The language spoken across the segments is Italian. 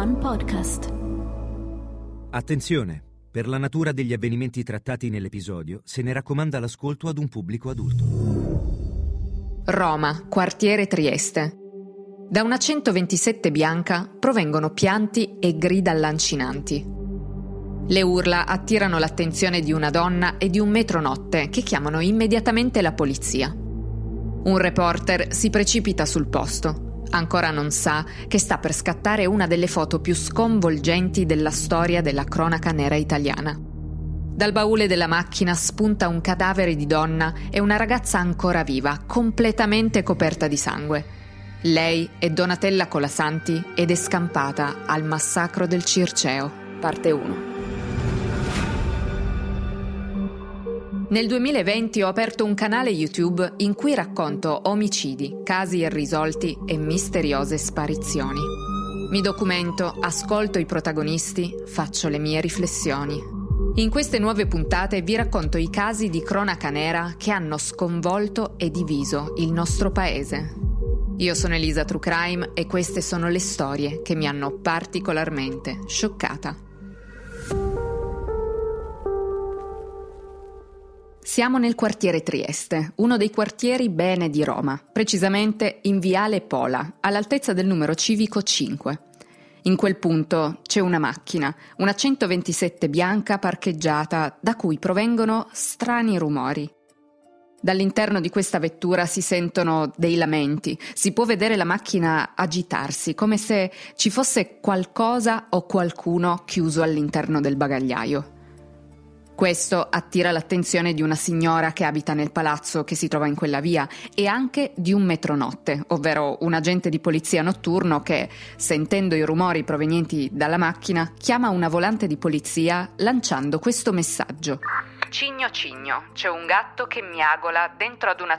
One Podcast. Attenzione! Per la natura degli avvenimenti trattati nell'episodio, se ne raccomanda l'ascolto ad un pubblico adulto. Roma, quartiere Trieste. Da una 127 bianca provengono pianti e grida lancinanti. Le urla attirano l'attenzione di una donna e di un metronotte che chiamano immediatamente la polizia. Un reporter si precipita sul posto. Ancora non sa che sta per scattare una delle foto più sconvolgenti della storia della cronaca nera italiana. Dal baule della macchina spunta un cadavere di donna e una ragazza ancora viva, completamente coperta di sangue. Lei è Donatella Colasanti ed è scampata al massacro del Circeo, parte 1. Nel 2020 ho aperto un canale YouTube in cui racconto omicidi, casi irrisolti e misteriose sparizioni. Mi documento, ascolto i protagonisti, faccio le mie riflessioni. In queste nuove puntate vi racconto i casi di cronaca nera che hanno sconvolto e diviso il nostro paese. Io sono Elisa True Crime e queste sono le storie che mi hanno particolarmente scioccata. Siamo nel quartiere Trieste, uno dei quartieri bene di Roma, precisamente in Viale Pola, all'altezza del numero civico 5. In quel punto c'è una macchina, una 127 bianca parcheggiata, da cui provengono strani rumori. Dall'interno di questa vettura si sentono dei lamenti, si può vedere la macchina agitarsi, come se ci fosse qualcosa o qualcuno chiuso all'interno del bagagliaio. Questo attira l'attenzione di una signora che abita nel palazzo che si trova in quella via e anche di un metronotte, ovvero un agente di polizia notturno che, sentendo i rumori provenienti dalla macchina, chiama una volante di polizia lanciando questo messaggio. Cigno cigno, c'è un gatto che miagola dentro ad una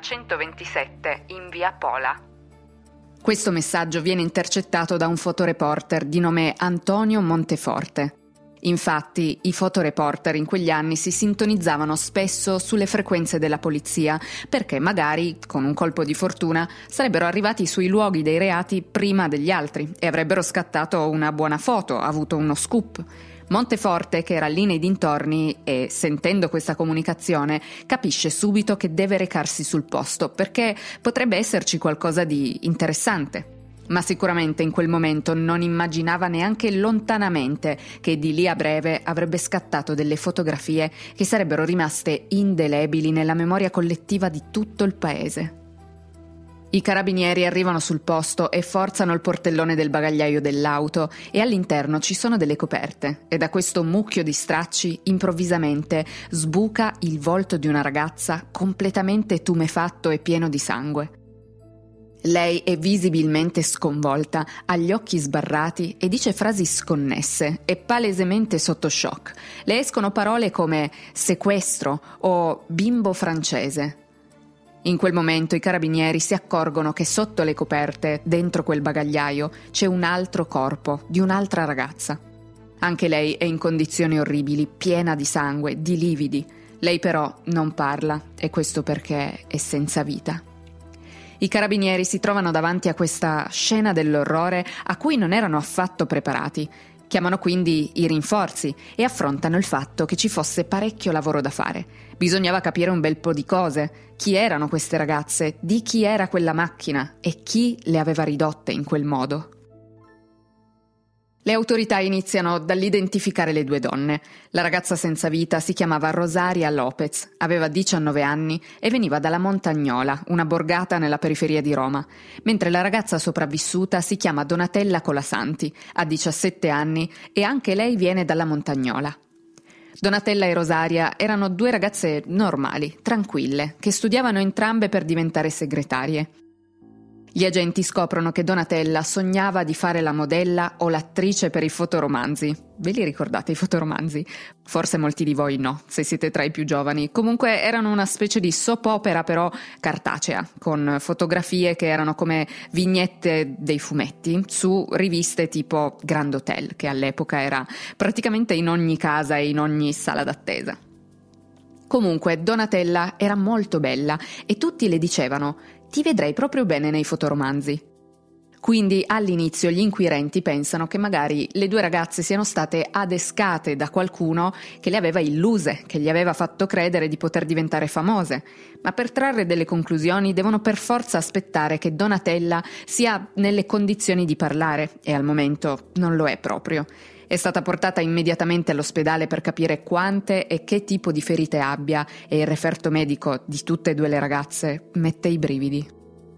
127 in via Pola. Questo messaggio viene intercettato da un fotoreporter di nome Antonio Monteforte. Infatti, i fotoreporter in quegli anni si sintonizzavano spesso sulle frequenze della polizia perché magari, con un colpo di fortuna, sarebbero arrivati sui luoghi dei reati prima degli altri e avrebbero scattato una buona foto, avuto uno scoop. Monteforte, che era lì nei dintorni e, sentendo questa comunicazione, capisce subito che deve recarsi sul posto perché potrebbe esserci qualcosa di interessante. Ma sicuramente in quel momento non immaginava neanche lontanamente che di lì a breve avrebbe scattato delle fotografie che sarebbero rimaste indelebili nella memoria collettiva di tutto il paese. I carabinieri arrivano sul posto e forzano il portellone del bagagliaio dell'auto e all'interno ci sono delle coperte e da questo mucchio di stracci improvvisamente sbuca il volto di una ragazza completamente tumefatto e pieno di sangue. Lei è visibilmente sconvolta, ha gli occhi sbarrati e dice frasi sconnesse, è palesemente sotto shock. Le escono parole come sequestro o bimbo francese. In quel momento i carabinieri si accorgono che sotto le coperte, dentro quel bagagliaio, c'è un altro corpo di un'altra ragazza. Anche lei è in condizioni orribili, piena di sangue, di lividi. Lei però non parla e questo perché è senza vita. I carabinieri si trovano davanti a questa scena dell'orrore a cui non erano affatto preparati. Chiamano quindi i rinforzi e affrontano il fatto che ci fosse parecchio lavoro da fare. Bisognava capire un bel po' di cose. Chi erano queste ragazze? Di chi era quella macchina? E chi le aveva ridotte in quel modo? Le autorità iniziano dall'identificare le due donne. La ragazza senza vita si chiamava Rosaria Lopez, aveva 19 anni e veniva dalla Montagnola, una borgata nella periferia di Roma, mentre la ragazza sopravvissuta si chiama Donatella Colasanti, ha 17 anni e anche lei viene dalla Montagnola. Donatella e Rosaria erano due ragazze normali, tranquille, che studiavano entrambe per diventare segretarie. Gli agenti scoprono che Donatella sognava di fare la modella o l'attrice per i fotoromanzi. Ve li ricordate i fotoromanzi? Forse molti di voi no, se siete tra i più giovani. Comunque erano una specie di soap opera però cartacea, con fotografie che erano come vignette dei fumetti su riviste tipo Grand Hotel, che all'epoca era praticamente in ogni casa e in ogni sala d'attesa. Comunque Donatella era molto bella e tutti le dicevano: ti vedrei proprio bene nei fotoromanzi. Quindi all'inizio gli inquirenti pensano che magari le due ragazze siano state adescate da qualcuno che le aveva illuse, che gli aveva fatto credere di poter diventare famose. Ma per trarre delle conclusioni devono per forza aspettare che Donatella sia nelle condizioni di parlare, e al momento non lo è proprio. È stata portata immediatamente all'ospedale per capire quante e che tipo di ferite abbia, e il referto medico di tutte e due le ragazze mette i brividi.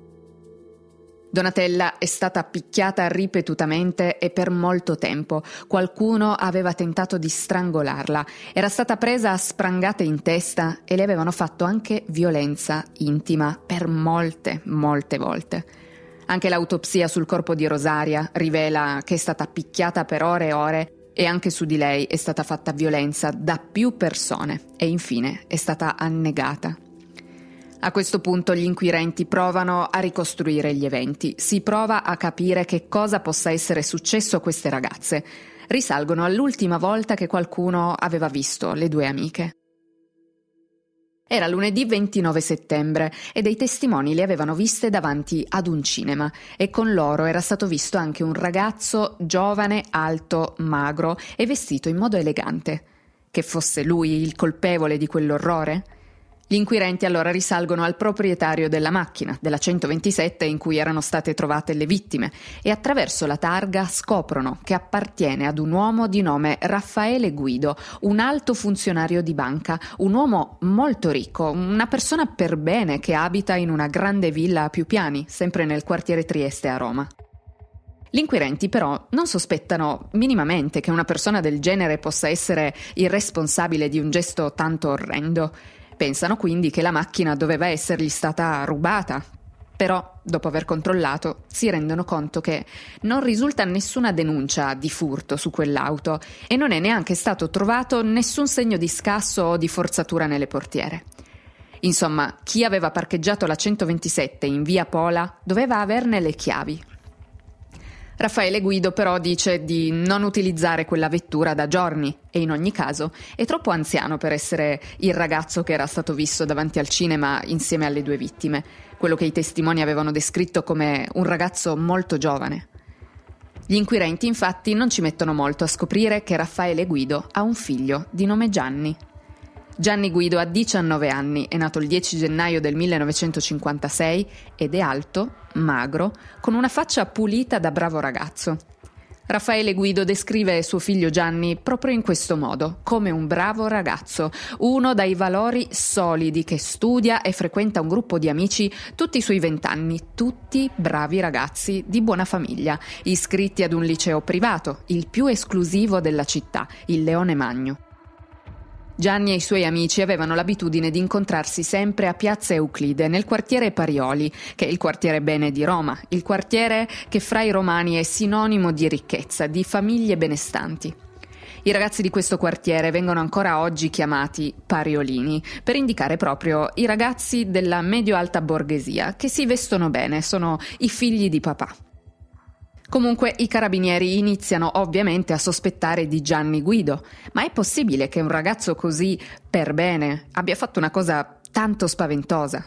Donatella è stata picchiata ripetutamente e per molto tempo. Qualcuno aveva tentato di strangolarla. Era stata presa a sprangate in testa e le avevano fatto anche violenza intima per molte volte. Anche l'autopsia sul corpo di Rosaria rivela che è stata picchiata per ore e ore e anche su di lei è stata fatta violenza da più persone e infine è stata annegata. A questo punto gli inquirenti provano a ricostruire gli eventi, si prova a capire che cosa possa essere successo a queste ragazze. Risalgono all'ultima volta che qualcuno aveva visto le due amiche. Era lunedì 29 settembre e dei testimoni le avevano viste davanti ad un cinema e con loro era stato visto anche un ragazzo giovane, alto, magro e vestito in modo elegante. Che fosse lui il colpevole di quell'orrore? Gli inquirenti allora risalgono al proprietario della macchina, della 127 in cui erano state trovate le vittime, e attraverso la targa scoprono che appartiene ad un uomo di nome Raffaele Guido, un alto funzionario di banca, un uomo molto ricco, una persona per bene che abita in una grande villa a più piani, sempre nel quartiere Trieste a Roma. Gli inquirenti però non sospettano minimamente che una persona del genere possa essere il responsabile di un gesto tanto orrendo. Pensano quindi che la macchina doveva essergli stata rubata. Però, dopo aver controllato, si rendono conto che non risulta nessuna denuncia di furto su quell'auto e non è neanche stato trovato nessun segno di scasso o di forzatura nelle portiere. Insomma, chi aveva parcheggiato la 127 in via Pola doveva averne le chiavi. Raffaele Guido però dice di non utilizzare quella vettura da giorni e in ogni caso è troppo anziano per essere il ragazzo che era stato visto davanti al cinema insieme alle due vittime, quello che i testimoni avevano descritto come un ragazzo molto giovane. Gli inquirenti infatti non ci mettono molto a scoprire che Raffaele Guido ha un figlio di nome Gianni. Gianni Guido ha 19 anni, è nato il 10 gennaio del 1956 ed è alto, magro, con una faccia pulita da bravo ragazzo. Raffaele Guido descrive suo figlio Gianni proprio in questo modo, come un bravo ragazzo, uno dai valori solidi che studia e frequenta un gruppo di amici tutti sui 20 anni, tutti bravi ragazzi di buona famiglia, iscritti ad un liceo privato, il più esclusivo della città, il Leone Magno. Gianni e i suoi amici avevano l'abitudine di incontrarsi sempre a Piazza Euclide, nel quartiere Parioli, che è il quartiere bene di Roma, il quartiere che fra i romani è sinonimo di ricchezza, di famiglie benestanti. I ragazzi di questo quartiere vengono ancora oggi chiamati pariolini, per indicare proprio i ragazzi della medio-alta borghesia, che si vestono bene, sono i figli di papà. Comunque i carabinieri iniziano ovviamente a sospettare di Gianni Guido, ma è possibile che un ragazzo così per bene abbia fatto una cosa tanto spaventosa?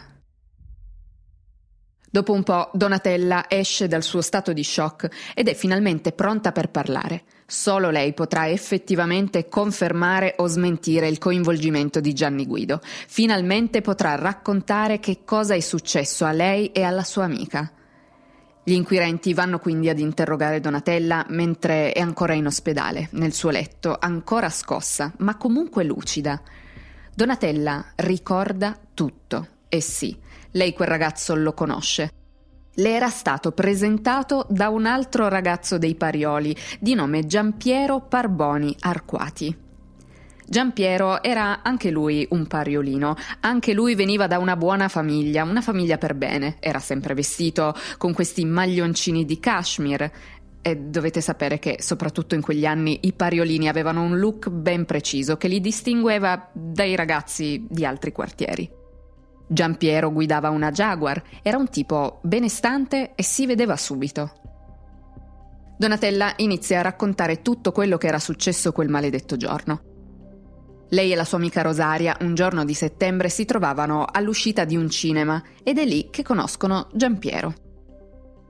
Dopo un po' Donatella esce dal suo stato di shock ed è finalmente pronta per parlare. Solo lei potrà effettivamente confermare o smentire il coinvolgimento di Gianni Guido. Finalmente potrà raccontare che cosa è successo a lei e alla sua amica. Gli inquirenti vanno quindi ad interrogare Donatella mentre è ancora in ospedale, nel suo letto, ancora scossa, ma comunque lucida. Donatella ricorda tutto, e sì, lei quel ragazzo lo conosce. Le era stato presentato da un altro ragazzo dei Parioli, di nome Giampiero Parboni Arquati. Giampiero era anche lui un pariolino, anche lui veniva da una buona famiglia, una famiglia per bene, era sempre vestito con questi maglioncini di cashmere e dovete sapere che soprattutto in quegli anni i pariolini avevano un look ben preciso che li distingueva dai ragazzi di altri quartieri. Giampiero guidava una Jaguar, era un tipo benestante e si vedeva subito. Donatella inizia a raccontare tutto quello che era successo quel maledetto giorno. Lei e la sua amica Rosaria un giorno di settembre si trovavano all'uscita di un cinema ed è lì che conoscono Giampiero.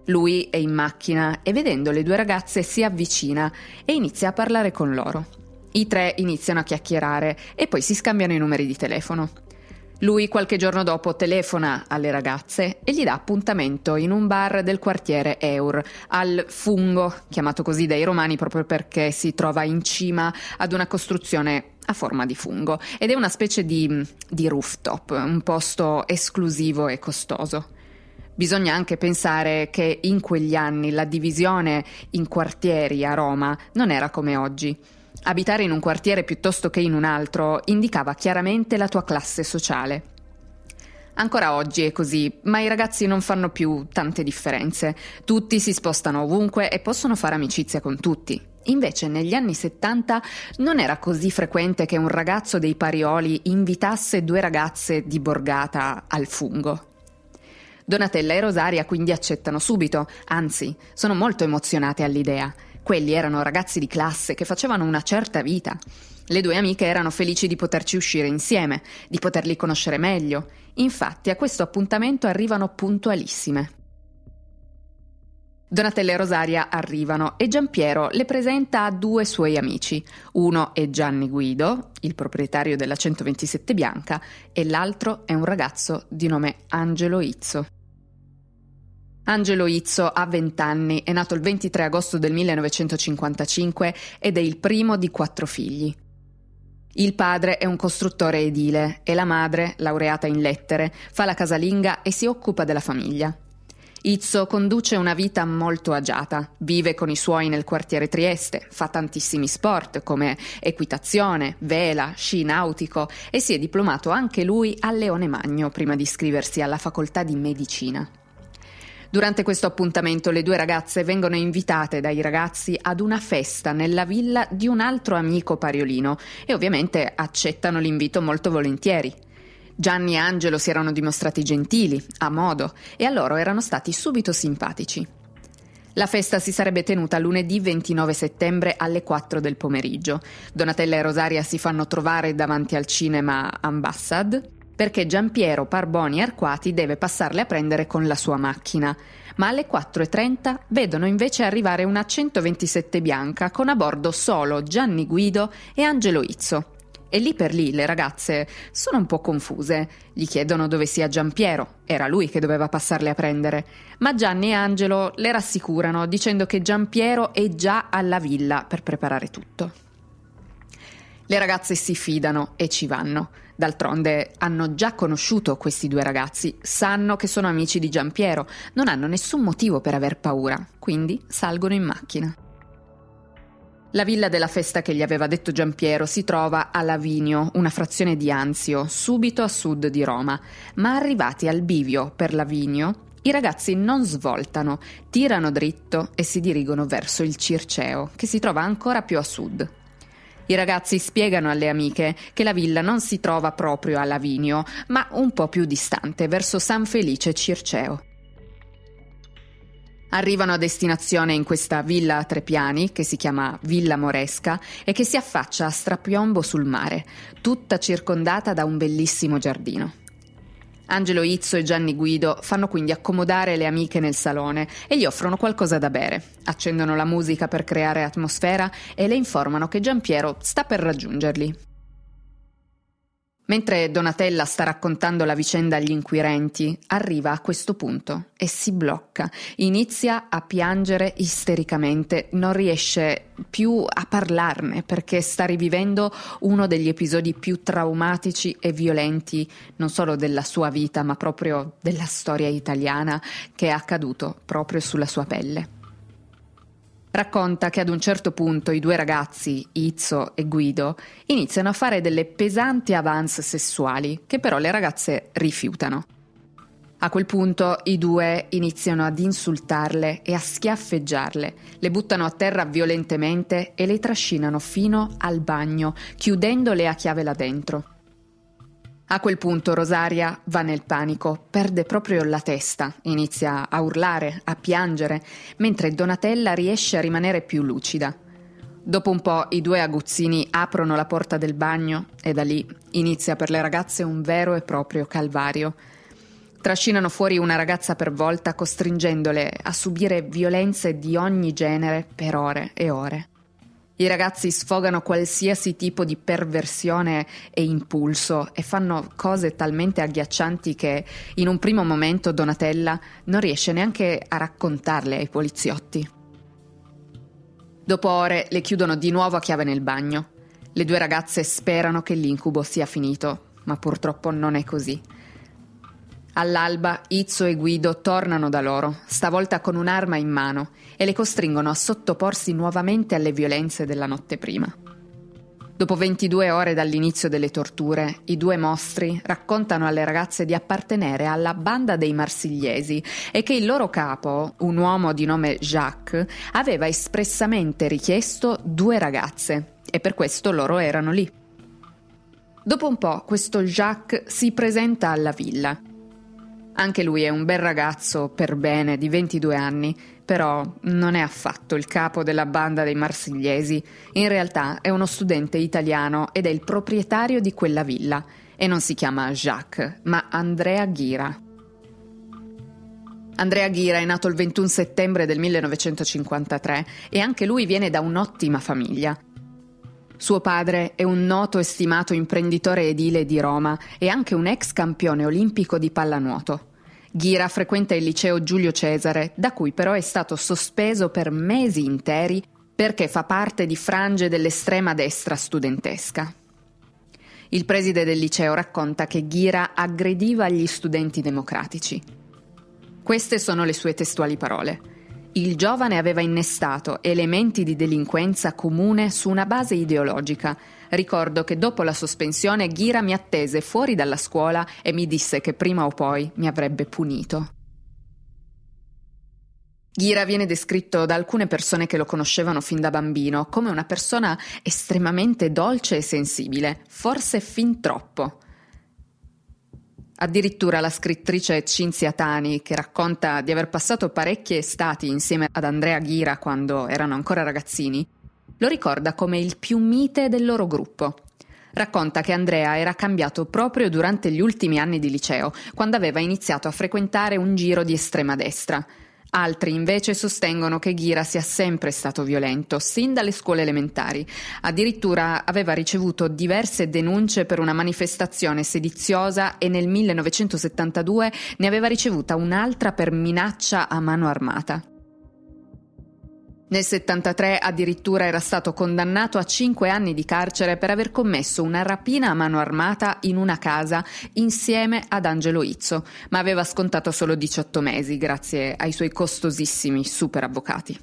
Lui è in macchina e vedendo le due ragazze si avvicina e inizia a parlare con loro. I tre iniziano a chiacchierare e poi si scambiano i numeri di telefono. Lui qualche giorno dopo telefona alle ragazze e gli dà appuntamento in un bar del quartiere Eur, al Fungo, chiamato così dai romani proprio perché si trova in cima ad una costruzione a forma di fungo ed è una specie di rooftop, un posto esclusivo e costoso. Bisogna anche pensare che in quegli anni la divisione in quartieri a Roma non era come oggi. Abitare in un quartiere piuttosto che in un altro indicava chiaramente la tua classe sociale. Ancora oggi è così, ma i ragazzi non fanno più tante differenze. Tutti si spostano ovunque e possono fare amicizia con tutti. Invece negli anni 70 non era così frequente che un ragazzo dei Parioli invitasse due ragazze di borgata al fungo. Donatella e Rosaria quindi accettano subito, anzi, sono molto emozionate all'idea. Quelli erano ragazzi di classe che facevano una certa vita. Le due amiche erano felici di poterci uscire insieme, di poterli conoscere meglio. Infatti a questo appuntamento arrivano puntualissime. Donatella e Rosaria arrivano e Giampiero le presenta a due suoi amici. Uno è Gianni Guido, il proprietario della 127 Bianca, e l'altro è un ragazzo di nome Angelo Izzo. Angelo Izzo ha 20 anni, è nato il 23 agosto del 1955 ed è il primo di 4 figli. Il padre è un costruttore edile e la madre, laureata in lettere, fa la casalinga e si occupa della famiglia. Izzo conduce una vita molto agiata, vive con i suoi nel quartiere Trieste, fa tantissimi sport come equitazione, vela, sci nautico e si è diplomato anche lui al Leone Magno prima di iscriversi alla facoltà di medicina. Durante questo appuntamento le due ragazze vengono invitate dai ragazzi ad una festa nella villa di un altro amico pariolino e ovviamente accettano l'invito molto volentieri. Gianni e Angelo si erano dimostrati gentili, a modo, e a loro erano stati subito simpatici. La festa si sarebbe tenuta lunedì 29 settembre alle 4 del pomeriggio. Donatella e Rosaria si fanno trovare davanti al cinema Ambassad perché Giampiero Parboni Arquati deve passarle a prendere con la sua macchina, ma alle 4:30 vedono invece arrivare una 127 Bianca con a bordo solo Gianni Guido e Angelo Izzo. E lì per lì le ragazze sono un po' confuse, gli chiedono dove sia Giampiero, era lui che doveva passarle a prendere, ma Gianni e Angelo le rassicurano dicendo che Giampiero è già alla villa per preparare tutto. Le ragazze si fidano e ci vanno. D'altronde hanno già conosciuto questi due ragazzi, sanno che sono amici di Giampiero, non hanno nessun motivo per aver paura, quindi salgono in macchina. La villa della festa che gli aveva detto Giampiero si trova a Lavinio, una frazione di Anzio, subito a sud di Roma, ma arrivati al bivio per Lavinio, i ragazzi non svoltano, tirano dritto e si dirigono verso il Circeo, che si trova ancora più a sud. I ragazzi spiegano alle amiche che la villa non si trova proprio a Lavinio, ma un po' più distante, verso San Felice Circeo. Arrivano a destinazione in questa villa a 3 piani, che si chiama Villa Moresca e che si affaccia a strapiombo sul mare, tutta circondata da un bellissimo giardino. Angelo Izzo e Gianni Guido fanno quindi accomodare le amiche nel salone e gli offrono qualcosa da bere. Accendono la musica per creare atmosfera e le informano che Giampiero sta per raggiungerli. Mentre Donatella sta raccontando la vicenda agli inquirenti, arriva a questo punto e si blocca, inizia a piangere istericamente, non riesce più a parlarne perché sta rivivendo uno degli episodi più traumatici e violenti non solo della sua vita ma proprio della storia italiana che è accaduto proprio sulla sua pelle. Racconta che ad un certo punto i due ragazzi, Izzo e Guido, iniziano a fare delle pesanti avance sessuali che però le ragazze rifiutano. A quel punto i due iniziano ad insultarle e a schiaffeggiarle, le buttano a terra violentemente e le trascinano fino al bagno, chiudendole a chiave là dentro. A quel punto Rosaria va nel panico, perde proprio la testa, inizia a urlare, a piangere, mentre Donatella riesce a rimanere più lucida. Dopo un po' i due aguzzini aprono la porta del bagno e da lì inizia per le ragazze un vero e proprio calvario. Trascinano fuori una ragazza per volta, costringendole a subire violenze di ogni genere per ore e ore. I ragazzi sfogano qualsiasi tipo di perversione e impulso e fanno cose talmente agghiaccianti che in un primo momento Donatella non riesce neanche a raccontarle ai poliziotti. Dopo ore le chiudono di nuovo a chiave nel bagno. Le due ragazze sperano che l'incubo sia finito, ma purtroppo non è così. All'alba Izzo e Guido tornano da loro, stavolta con un'arma in mano, e le costringono a sottoporsi nuovamente alle violenze della notte prima. Dopo 22 ore dall'inizio delle torture, i due mostri raccontano alle ragazze di appartenere alla banda dei marsigliesi e che il loro capo, un uomo di nome Jacques, aveva espressamente richiesto 2 ragazze e per questo loro erano lì. Dopo un po' questo Jacques si presenta alla villa. Anche lui è un bel ragazzo per bene di 22 anni, però non è affatto il capo della banda dei marsigliesi. In realtà è uno studente italiano ed è il proprietario di quella villa e non si chiama Jacques, ma Andrea Ghira. Andrea Ghira è nato il 21 settembre del 1953 e anche lui viene da un'ottima famiglia. Suo padre è un noto e stimato imprenditore edile di Roma e anche un ex campione olimpico di pallanuoto. Ghira frequenta il liceo Giulio Cesare, da cui però è stato sospeso per mesi interi perché fa parte di frange dell'estrema destra studentesca. Il preside del liceo racconta che Ghira aggrediva gli studenti democratici. Queste sono le sue testuali parole. Il giovane aveva innestato elementi di delinquenza comune su una base ideologica. Ricordo che dopo la sospensione Ghira mi attese fuori dalla scuola e mi disse che prima o poi mi avrebbe punito. Ghira viene descritto da alcune persone che lo conoscevano fin da bambino come una persona estremamente dolce e sensibile, forse fin troppo. Addirittura la scrittrice Cinzia Tani, che racconta di aver passato parecchie estati insieme ad Andrea Ghira quando erano ancora ragazzini, lo ricorda come il più mite del loro gruppo. Racconta che Andrea era cambiato proprio durante gli ultimi anni di liceo, quando aveva iniziato a frequentare un giro di estrema destra. Altri invece sostengono che Ghira sia sempre stato violento, sin dalle scuole elementari. Addirittura aveva ricevuto diverse denunce per una manifestazione sediziosa e nel 1972 ne aveva ricevuta un'altra per minaccia a mano armata. Nel 73 addirittura era stato condannato a 5 anni di carcere per aver commesso una rapina a mano armata in una casa insieme ad Angelo Izzo, ma aveva scontato solo 18 mesi grazie ai suoi costosissimi super avvocati.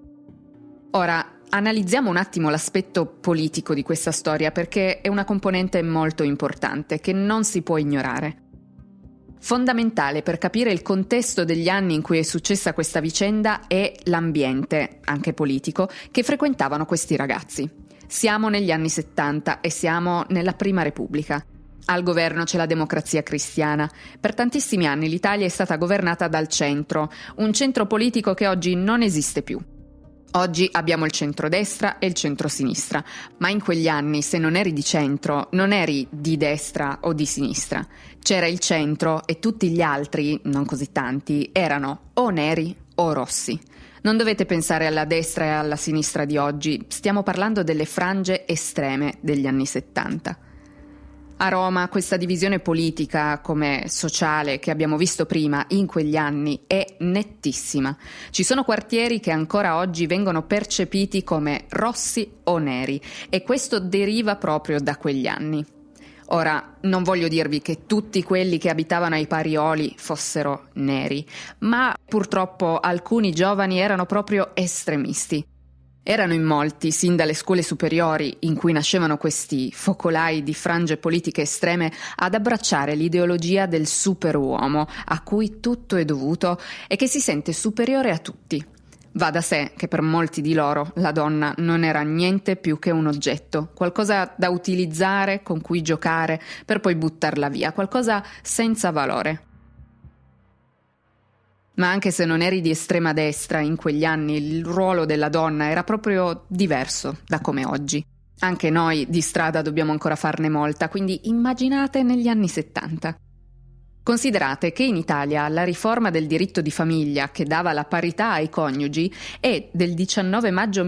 Ora, analizziamo un attimo l'aspetto politico di questa storia perché è una componente molto importante che non si può ignorare. Fondamentale per capire il contesto degli anni in cui è successa questa vicenda è l'ambiente, anche politico, che frequentavano questi ragazzi. Siamo negli anni 70 e siamo nella Prima Repubblica. Al governo c'è la Democrazia Cristiana. Per tantissimi anni l'Italia è stata governata dal centro, un centro politico che oggi non esiste più. Oggi abbiamo il centrodestra e il centrosinistra, ma in quegli anni se non eri di centro non eri di destra o di sinistra. C'era il centro e tutti gli altri, non così tanti, erano o neri o rossi. Non dovete pensare alla destra e alla sinistra di oggi, stiamo parlando delle frange estreme degli anni 70. A Roma questa divisione politica come sociale che abbiamo visto prima in quegli anni è nettissima. Ci sono quartieri che ancora oggi vengono percepiti come rossi o neri e questo deriva proprio da quegli anni. Ora, non voglio dirvi che tutti quelli che abitavano ai Parioli fossero neri, ma purtroppo alcuni giovani erano proprio estremisti. Erano in molti, sin dalle scuole superiori, in cui nascevano questi focolai di frange politiche estreme, ad abbracciare l'ideologia del superuomo, a cui tutto è dovuto e che si sente superiore a tutti. Va da sé che per molti di loro la donna non era niente più che un oggetto, qualcosa da utilizzare, con cui giocare, per poi buttarla via, qualcosa senza valore. Ma anche se non eri di estrema destra in quegli anni, il ruolo della donna era proprio diverso da come oggi. Anche noi di strada dobbiamo ancora farne molta, quindi immaginate negli anni 70. Considerate che in Italia la riforma del diritto di famiglia che dava la parità ai coniugi è del 19 maggio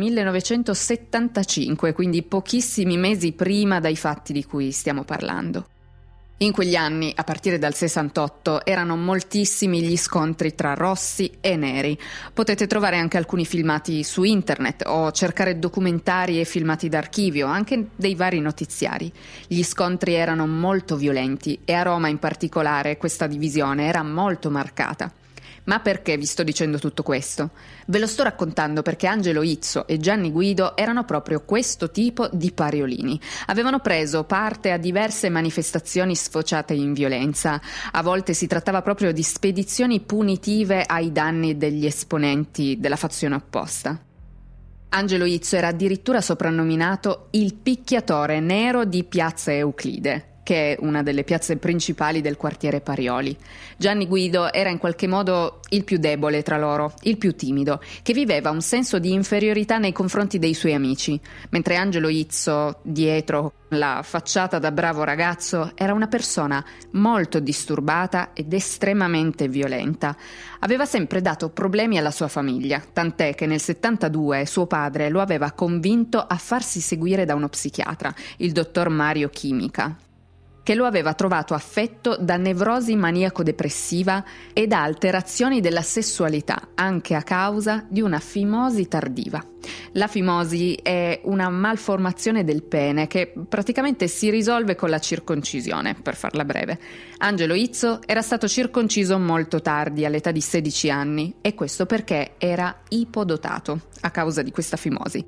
1975, quindi pochissimi mesi prima dai fatti di cui stiamo parlando. In quegli anni, a partire dal 68, erano moltissimi gli scontri tra rossi e neri. Potete trovare anche alcuni filmati su internet o cercare documentari e filmati d'archivio, anche dei vari notiziari. Gli scontri erano molto violenti e a Roma in particolare questa divisione era molto marcata. Ma perché vi sto dicendo tutto questo? Ve lo sto raccontando perché Angelo Izzo e Gianni Guido erano proprio questo tipo di pariolini. Avevano preso parte a diverse manifestazioni sfociate in violenza. A volte si trattava proprio di spedizioni punitive ai danni degli esponenti della fazione opposta. Angelo Izzo era addirittura soprannominato il picchiatore nero di Piazza Euclide, che è una delle piazze principali del quartiere Parioli. Gianni Guido era in qualche modo il più debole tra loro, il più timido, che viveva un senso di inferiorità nei confronti dei suoi amici, mentre Angelo Izzo, dietro la facciata da bravo ragazzo, era una persona molto disturbata ed estremamente violenta. Aveva sempre dato problemi alla sua famiglia, tant'è che nel 72 suo padre lo aveva convinto a farsi seguire da uno psichiatra, il dottor Mario Chimica, che lo aveva trovato affetto da nevrosi maniaco-depressiva e da alterazioni della sessualità, anche a causa di una fimosi tardiva. La fimosi è una malformazione del pene che praticamente si risolve con la circoncisione, per farla breve. Angelo Izzo era stato circonciso molto tardi, all'età di 16 anni, e questo perché era ipodotato a causa di questa fimosi.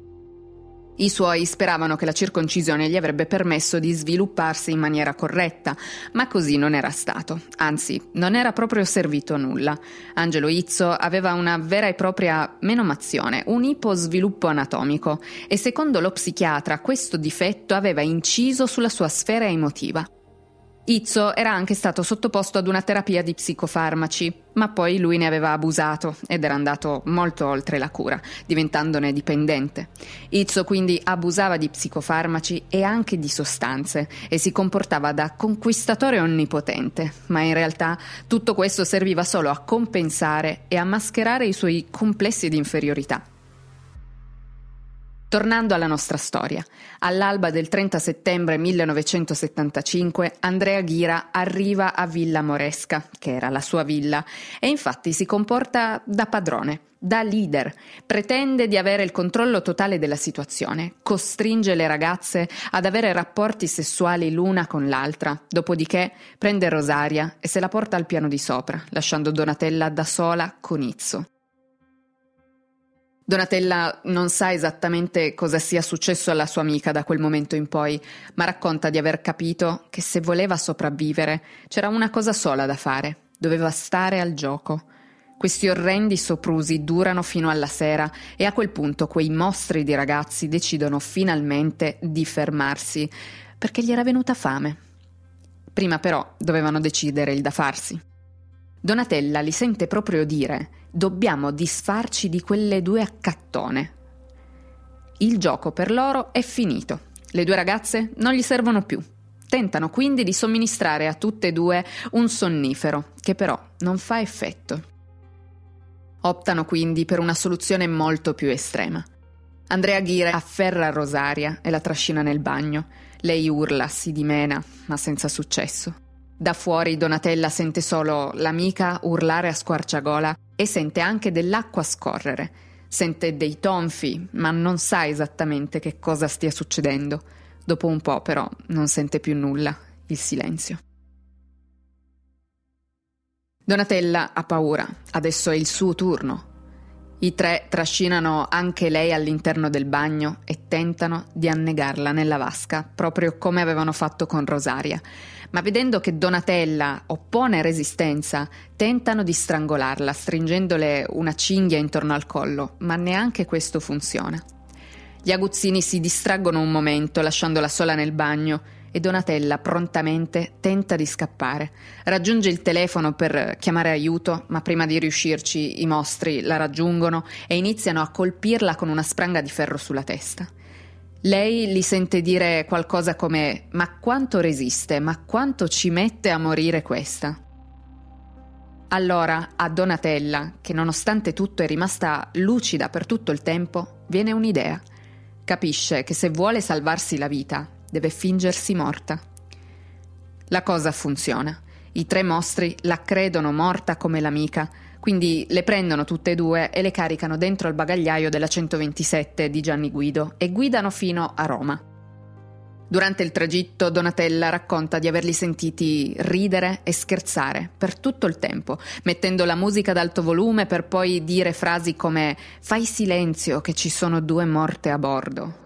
I suoi speravano che la circoncisione gli avrebbe permesso di svilupparsi in maniera corretta, ma così non era stato. Anzi, non era proprio servito a nulla. Angelo Izzo aveva una vera e propria menomazione, un iposviluppo anatomico, e secondo lo psichiatra questo difetto aveva inciso sulla sua sfera emotiva. Izzo era anche stato sottoposto ad una terapia di psicofarmaci, ma poi lui ne aveva abusato ed era andato molto oltre la cura, diventandone dipendente. Izzo quindi abusava di psicofarmaci e anche di sostanze e si comportava da conquistatore onnipotente, ma in realtà tutto questo serviva solo a compensare e a mascherare i suoi complessi di inferiorità. Tornando alla nostra storia, all'alba del 30 settembre 1975 Andrea Ghira arriva a Villa Moresca, che era la sua villa, e infatti si comporta da padrone, da leader, pretende di avere il controllo totale della situazione, costringe le ragazze ad avere rapporti sessuali l'una con l'altra, dopodiché prende Rosaria e se la porta al piano di sopra, lasciando Donatella da sola con Izzo. Donatella non sa esattamente cosa sia successo alla sua amica da quel momento in poi, ma racconta di aver capito che se voleva sopravvivere c'era una cosa sola da fare, doveva stare al gioco. Questi orrendi soprusi durano fino alla sera e a quel punto quei mostri di ragazzi decidono finalmente di fermarsi, perché gli era venuta fame. Prima però dovevano decidere il da farsi. Donatella li sente proprio dire: dobbiamo disfarci di quelle due accattone. Il gioco per loro è finito. Le due ragazze non gli servono più. Tentano quindi di somministrare a tutte e due un sonnifero, che però non fa effetto. Optano quindi per una soluzione molto più estrema. Andrea Ghira afferra Rosaria e la trascina nel bagno. Lei urla, si dimena, ma senza successo. Da fuori Donatella sente solo l'amica urlare a squarciagola e sente anche dell'acqua scorrere. Sente dei tonfi, ma non sa esattamente che cosa stia succedendo. Dopo un po', però, non sente più nulla, il silenzio. Donatella ha paura, adesso è il suo turno. I tre trascinano anche lei all'interno del bagno e tentano di annegarla nella vasca, proprio come avevano fatto con Rosaria. Ma vedendo che Donatella oppone resistenza, tentano di strangolarla, stringendole una cinghia intorno al collo, ma neanche questo funziona. Gli aguzzini si distraggono un momento, lasciandola sola nel bagno, e Donatella prontamente tenta di scappare. Raggiunge il telefono per chiamare aiuto, ma prima di riuscirci i mostri la raggiungono e iniziano a colpirla con una spranga di ferro sulla testa. Lei li sente dire qualcosa come: ma quanto resiste, ma quanto ci mette a morire questa? Allora a Donatella, che nonostante tutto è rimasta lucida per tutto il tempo, viene un'idea. Capisce che se vuole salvarsi la vita, deve fingersi morta. La cosa funziona. I 3 mostri la credono morta come l'amica, quindi le prendono tutte e 2 e le caricano dentro il bagagliaio della 127 di Gianni Guido e guidano fino a Roma. Durante il tragitto Donatella racconta di averli sentiti ridere e scherzare per tutto il tempo, mettendo la musica ad alto volume per poi dire frasi come «Fai silenzio che ci sono 2 morte a bordo».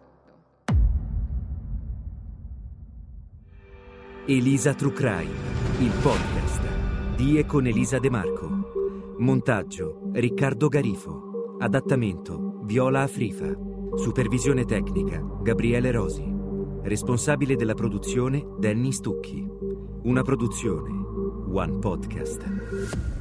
Elisa True Crime, il podcast di e con Elisa De Marco. Montaggio Riccardo Garifo. Adattamento Viola Afrifa. Supervisione tecnica Gabriele Rosi. Responsabile della produzione Danny Stucchi. Una produzione One Podcast.